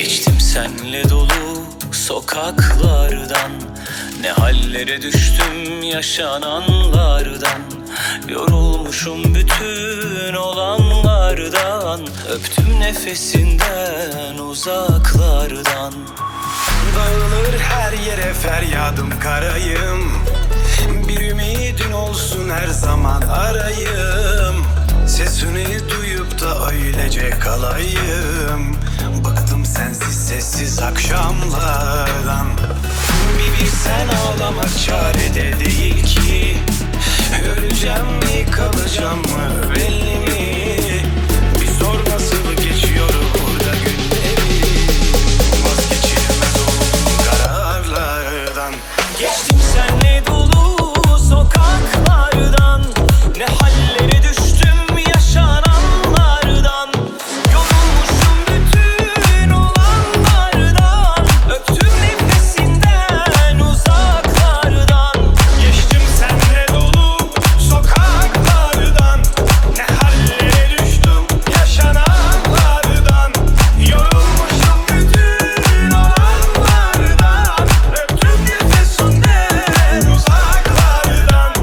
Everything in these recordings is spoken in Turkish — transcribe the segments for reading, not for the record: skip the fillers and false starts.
Geçtim senle dolu sokaklardan, ne hallere düştüm yaşananlardan. Yorulmuşum bütün olanlardan, öptüm nefesinden uzaklardan. Dağılır her yere feryadım karayım, bir ümidin olsun her zaman arayım. Sesini duyup da öylece kalayım. Bıktım sensiz sessiz akşamlardan. Bir bilsen ağlamak çarede değil ki. Öleceğim mi kalacağım mı belli mi? Bir sor nasıl geçiyor burada günlerim. Vazgeçilmez oldum kararlardan. Geçtim senle dolu sokaklardan, ne hallere düştüm yaşananlardan. Yorulmuşum bütün olanlardan, öptüm nefesinden uzaklardan. Geçtim senle dolu sokaklardan, ne hallere düştüm yaşananlardan. Yorulmuşum bütün olanlardan, öptüm nefesinden uzaklardan.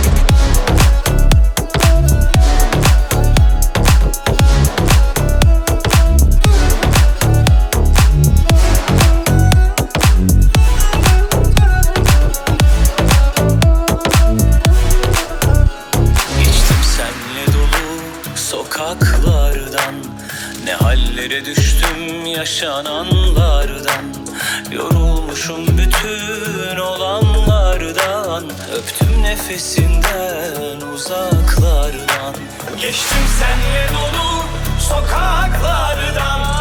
Geçtim senle dolu sokaklardan, ne hallere düştüm yaşananlardan. Yorulmuşum bütün olanlardan, öptüm nefesinden uzaklardan. Geçtim senle dolu sokaklardan,